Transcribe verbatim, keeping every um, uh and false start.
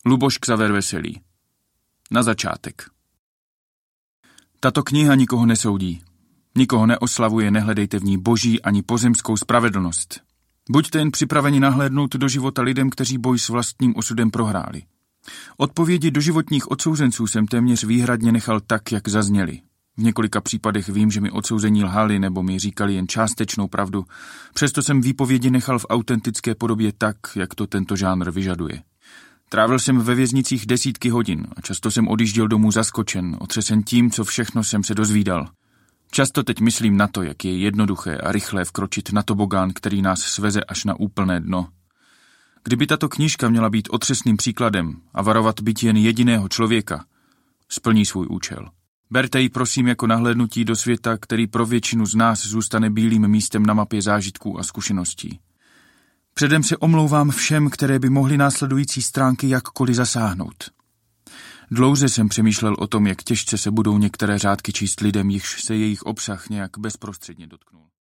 Luboš Xaver Veselý. Na začátek. Tato kniha nikoho nesoudí. Nikoho neoslavuje, nehledejte v ní boží ani pozemskou spravedlnost. Buďte jen připraveni nahlédnout do života lidem, kteří boj s vlastním osudem prohráli. Odpovědi do životních odsouzenců jsem téměř výhradně nechal tak, jak zazněly. V několika případech vím, že mi odsouzení lhali nebo mi říkali jen částečnou pravdu, přesto jsem výpovědi nechal v autentické podobě tak, jak to tento žánr vyžaduje. Trávil jsem ve věznicích desítky hodin a často jsem odjížděl domů zaskočen, otřesen tím, co všechno jsem se dozvídal. Často teď myslím na to, jak je jednoduché a rychlé vkročit na tobogán, který nás sveze až na úplné dno. Kdyby tato knížka měla být otřesným příkladem a varovat byť jen jediného člověka, splní svůj účel. Berte ji prosím jako nahlédnutí do světa, který pro většinu z nás zůstane bílým místem na mapě zážitků a zkušeností. Předem se omlouvám všem, které by mohly následující stránky jakkoliv zasáhnout. Dlouze jsem přemýšlel o tom, jak těžce se budou některé řádky číst lidem, jichž se jejich obsah nějak bezprostředně dotknul.